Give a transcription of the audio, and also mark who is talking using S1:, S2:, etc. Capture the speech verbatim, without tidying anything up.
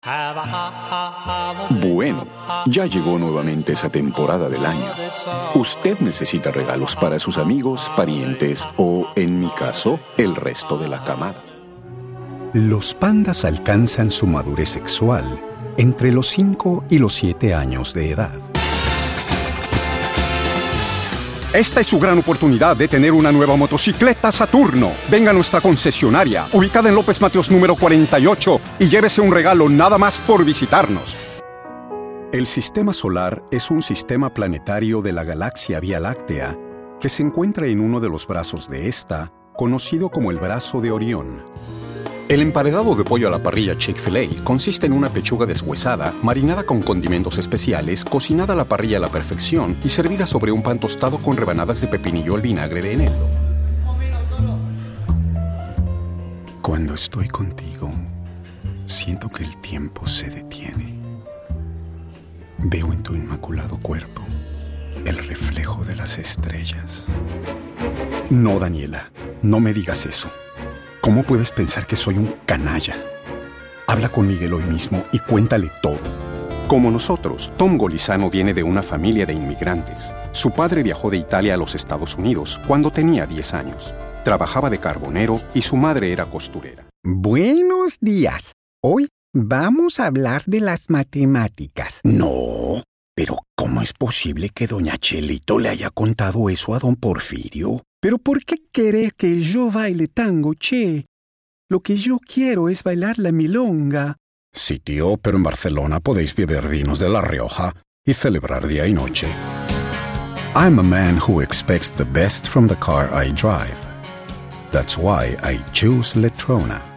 S1: Bueno, ya llegó nuevamente esa temporada del año. Usted necesita regalos para sus amigos, parientes o, en mi caso, el resto de la camada.
S2: Los pandas alcanzan su madurez sexual entre los cinco y los siete años de edad. Esta es su gran oportunidad de tener una nueva motocicleta Saturno. Venga a nuestra concesionaria, ubicada en López Mateos número cuarenta y ocho, y llévese un regalo nada más por visitarnos. El Sistema Solar es un sistema planetario de la galaxia Vía Láctea que se encuentra en uno de los brazos de esta, conocido como el brazo de Orión. El emparedado de pollo a la parrilla Chick-fil-A consiste en una pechuga deshuesada, marinada con condimentos especiales, cocinada a la parrilla a la perfección y servida sobre un pan tostado con rebanadas de pepinillo al vinagre de eneldo. Cuando estoy contigo, siento que el tiempo se detiene. Veo en tu inmaculado cuerpo el reflejo de las estrellas. No, Daniela, no me digas eso. ¿Cómo puedes pensar que soy un canalla? Habla con Miguel hoy mismo y cuéntale todo. Como nosotros, Tom Golizano viene de una familia de inmigrantes. Su padre viajó de Italia a los Estados Unidos cuando tenía diez años. Trabajaba de carbonero y su madre era costurera.
S3: Buenos días. Hoy vamos a hablar de las matemáticas.
S2: No, pero ¿cómo es posible que doña Chelito le haya contado eso a don Porfirio?
S3: ¿Pero por qué querés que yo baile tango, che? Lo que yo quiero es bailar la milonga.
S2: Sí, tío, pero en Barcelona podéis beber vinos de La Rioja y celebrar día y noche. I'm a man who expects the best from the car I drive. That's why I choose Letrona.